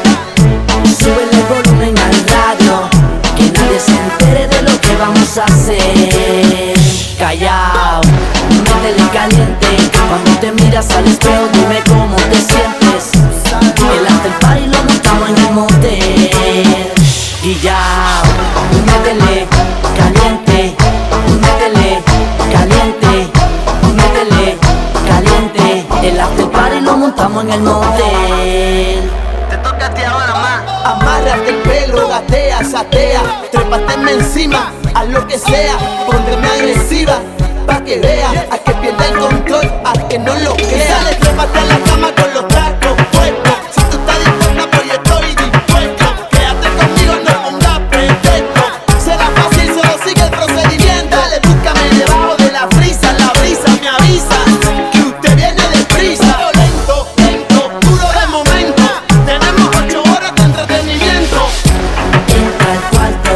súbele el volumen al radio, que nadie se entere de lo que vamos a hacer. Callao, métele caliente, cuando te miras al espejo dime cómo te sientes. El after party lo montamos en el motel. Y ya, métele caliente, métele caliente, métele caliente. El after party lo montamos en el motel. Te toca a ti ahora más. Amárrate el pelo, gatea, satea. Trépateme encima, haz lo que sea. Póndreme agresiva, pa' que vea. A que pierda el control, a que no lo crea. Sale, trépate a la cama con los tacos puestos. Si tú estás dispuesta, pues yo estoy dispuesto. Quédate conmigo, no pongas pretexto. Será fácil, solo sigue el procedimiento. Dale, búscame debajo de la brisa. La brisa me avisa que usted viene deprisa. Lento, lento, duro de momento. Tenemos ocho horas de entretenimiento. Entra al cuarto,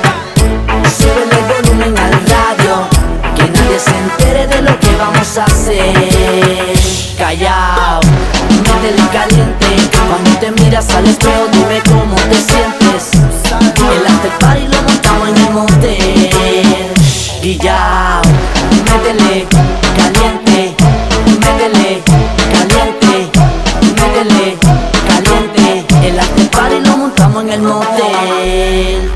súbele el volumen al radio, que nadie se entere de lo que vamos a hacer. Callao, métele caliente, cuando te miras al espejo dime cómo te sientes. El after party lo montamos en el motel. Y ya, métele caliente, métele caliente, métele caliente. El after party lo montamos en el motel.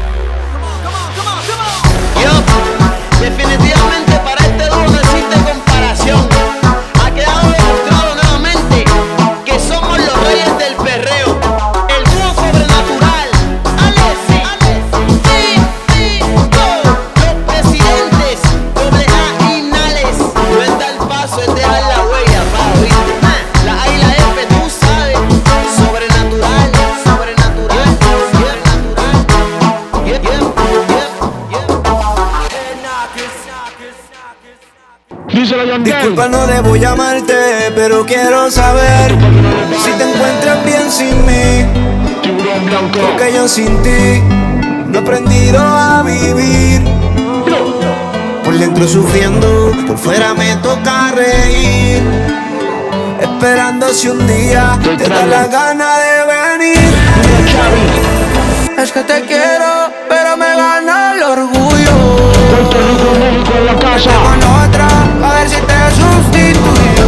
Yo, definitivamente para este dúo no existe comparación. Ha quedado demostrado nuevamente que somos los reyes del perreo. El dúo sobrenatural. Alexis, Fido, los presidentes, doble A y Nales. No es dar paso, es dejar la huella, pa, ¿oíste? La A y la F, tú sabes. Sobrenatural, sobrenatural, sobrenatural. Yeah, yeah, yeah. Disculpa, no debo llamarte, pero quiero saber si te encuentras bien sin mí. Porque yo sin ti no he aprendido a vivir. Por dentro sufriendo, por fuera me toca reír. Esperando si un día te da la gana de venir. Es que te quiero, pero me gana el orgullo. Con otra, a ver si te sustituyo.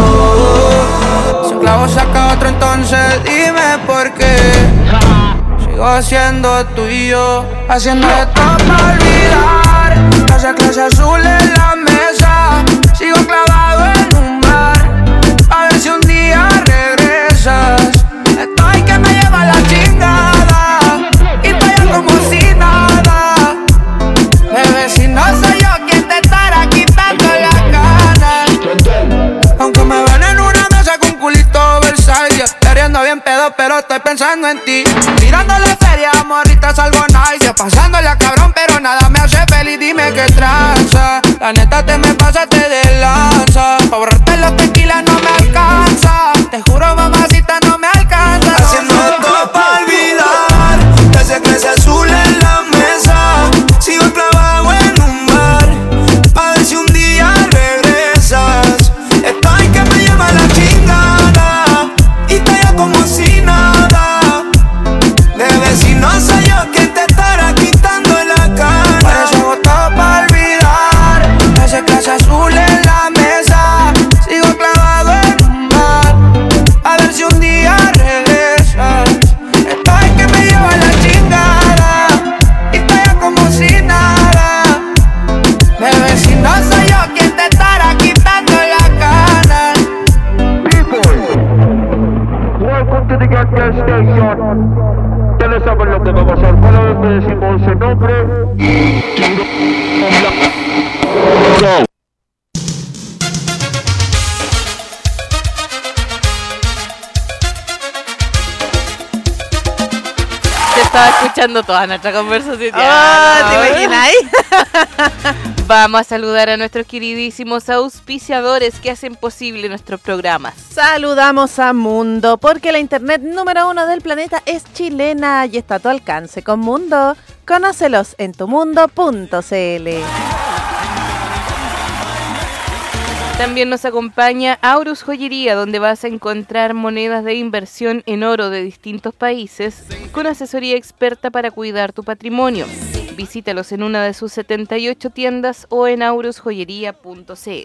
Si un clavo saca otro, entonces dime por qué. Sigo siendo tuyo, haciendo esto para olvidar. Esa clase azul en la mesa, sigo clavado en un bar. A ver si un día regresas. Estoy que me lleva la chingada y estoy como si nada. Bebé, si no soy yo quien te estará quitando las ganas. Aunque me ven en una mesa con culito Versace. solo estoy pensando en ti. Tirándole feria, morrita, salgo nice. Pasándola cabrón, pero nada me hace feliz. Dime qué tranza. La neta te me pasaste de lanza. Pa' borrarte los tequilas no me alcanza. Te juro, mamacita, no me alcanza. Haciendo todo pa' olvidar. Te hace clase azul en la mesa. Sigo clavado en un bar. Pa' ver si un día regresas. Estoy que me lleva la chingada. Y te ya como si nada. Bebé, si no soy yo quien te estará quitando la cara. Por eso hago todo pa' olvidar. Te hace clase azul en la mesa. Sigo clavado en un bar. A ver si un día regresas. Estoy que me lleva la chingada. Y te ya como si nada. Bebé, si no soy yo quien te estará quitando la cara. Welcome to the Gas Gas Station. Ustedes saben lo que va a pasar. Cada vez que decimos ese nombre, go. Se estaba escuchando toda nuestra conversación. Ah, ¿te imagináis? Vamos a saludar a nuestros queridísimos auspiciadores que hacen posible nuestros programas. Saludamos a Mundo, porque la internet número uno del planeta es chilena y está a tu alcance con Mundo. Conócelos en tumundo punto cl. También nos acompaña Aurus Joyería, donde vas a encontrar monedas de inversión en oro de distintos países con asesoría experta para cuidar tu patrimonio. Visítalos en una de sus setenta y ocho tiendas o en aurus joyería punto cl.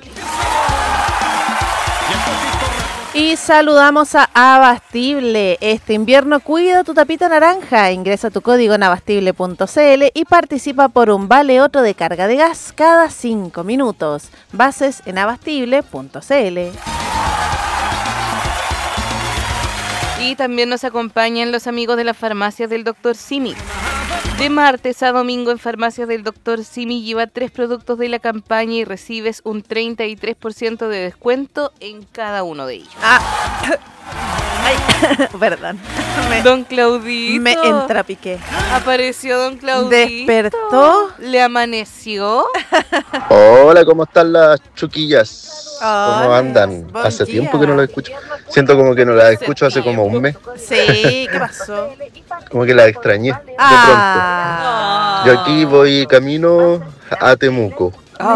Y saludamos a Abastible. Este invierno cuida tu tapita naranja. Ingresa tu código en abastible punto cl y participa por un vale otro de carga de gas cada cinco minutos. Bases en abastible punto cl. Y también nos acompañan los amigos de las farmacias del doctor Simi. De martes a domingo en Farmacias del doctor Simi lleva tres productos de la campaña y recibes un treinta y tres por ciento de descuento en cada uno de ellos. Ah. Ay, perdón. Me, don Claudito. Me entrapiqué. Apareció don Claudito. Despertó. Le amaneció. Hola, ¿cómo están las chuquillas? Hola, ¿Cómo andan? buen Hace día. tiempo que no las escucho. Siento como que no las escucho hace como un mes. Sí, ¿qué pasó? Como que las extrañé de Ah. pronto. Yo aquí voy camino a Temuco.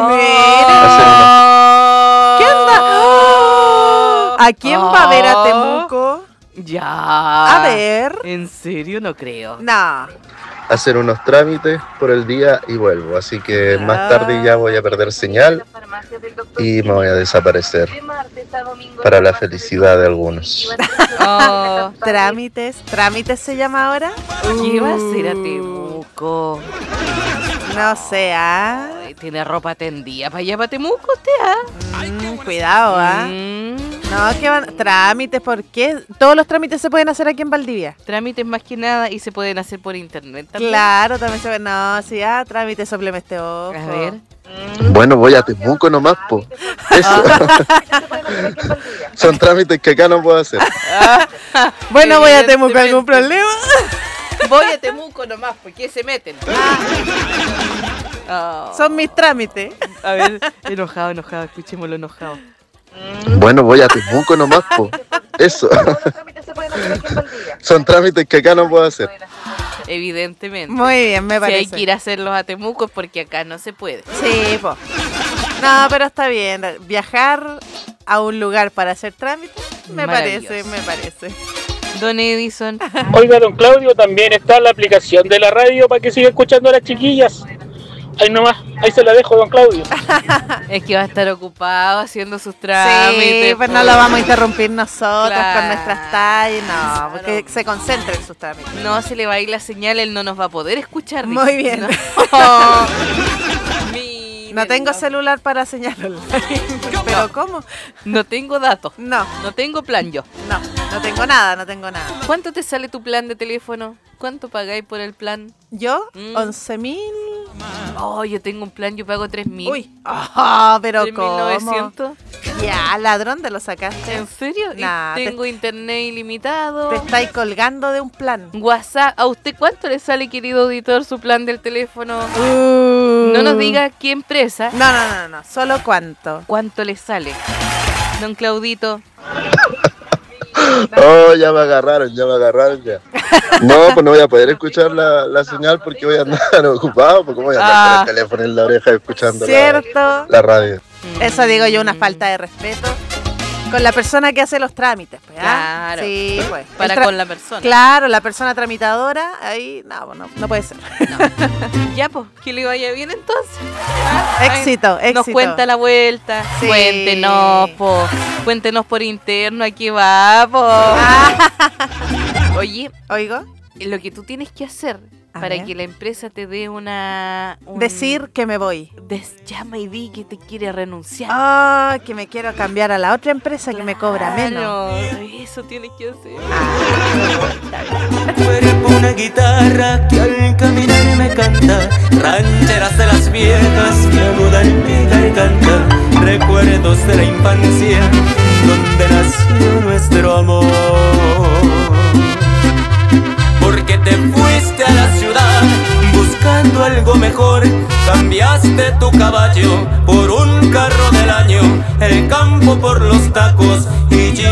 Mira. ¿Qué onda? ¿A quién va a ver a Temuco? Ya. A ver. ¿En serio? No creo. No. Hacer unos trámites por el día y vuelvo. Así que más tarde ya voy a perder señal y me voy a desaparecer. Para la felicidad de algunos. Oh. Trámites. ¿Trámites se llama ahora? ¿Qué va a hacer a Temuco? No sé, ¿ah? Ay, tiene ropa tendida para allá para Temuco usted, ¿ah? Mm, cuidado, ¿ah? Mm. No, que van. Trámites, ¿por qué? Todos los trámites se pueden hacer aquí en Valdivia. Trámites más que nada y se pueden hacer por internet también. Claro, también se pueden. No, sí, ah, trámites, sopleme este ojo. A ver. Bueno, voy a Temuco nomás, po. Eso. Son trámites que acá no puedo hacer. Bueno, voy a Temuco, ¿algún problema? Voy a Temuco nomás, porque se meten. Oh. Son mis trámites. A ver, enojado, enojado, escuchémoslo enojado. Bueno, voy a Temuco nomás, po. Eso. Son trámites que acá no puedo hacer. Evidentemente. Muy bien, me parece. Si hay que ir a hacerlos a Temuco es porque acá no se puede. Sí, po. No, pero está bien. Viajar a un lugar para hacer trámites, me parece, me parece. Don Edison. Oiga, don Claudio, también está la aplicación de la radio para que siga escuchando a las chiquillas. Ahí nomás, ahí se la dejo, don Claudio. Es que va a estar ocupado haciendo sus trámites. Sí, pues no lo vamos a interrumpir nosotros Claro. con nuestras tallas, no, porque se concentre en sus trámites. No, se le va a ir la señal, él no nos va a poder escuchar. Muy dice. bien. No. Miren, No tengo no. celular para señal online. ¿Pero cómo? No tengo datos. No. No tengo plan yo. No, no tengo nada, no tengo nada. ¿Cuánto te sale tu plan de teléfono? ¿Cuánto pagáis por el plan? ¿Yo? Mm. once mil. Oh, yo tengo un plan, yo pago tres mil. Uy. Ah, pero tres mil ¿cómo? novecientos. Ya, ladrón, ¿te lo sacaste? ¿En serio? Y Nah, te- tengo internet ilimitado. Te estáis colgando de un plan. WhatsApp. ¿A usted cuánto le sale, querido auditor, su plan del teléfono? Uh. No nos diga qué empresa. No, no, no, no. Solo cuánto. ¿Cuánto le sale? Don Claudito. Oh, ya me agarraron, ya me agarraron ya. No, pues no voy a poder escuchar la, la señal porque voy a andar ocupado, porque voy a andar Ah. con el teléfono en la oreja escuchando la, ¿Cierto? la radio. Eso digo yo, una falta de respeto con la persona que hace los trámites. Pues, ¿ah? Claro. Sí, pues. Para El tra- con la persona. Claro, la persona tramitadora, ahí, no, no, no puede ser. Ya, pues, que le vaya bien entonces. Ah, Éxito, ay, Nos éxito. cuenta la vuelta. Sí. Cuéntenos, po. Cuéntenos por interno, aquí va, po. Oye, ¿Oigo? lo que tú tienes que hacer A para ver. que la empresa te dé una... un- Decir que me voy. Des- llama y di que te quiere renunciar. Ah, que me quiero cambiar a la otra empresa que me cobra menos. Claro, eso tienes que hacer. Cuerpo una guitarra que al caminar me canta, rancheras de las viejas que anudan mi garganta, recuerdos de la infancia donde nació nuestro amor. Porque te fuiste a la ciudad buscando algo mejor, cambiaste tu caballo por un carro del año, el campo por los tacos y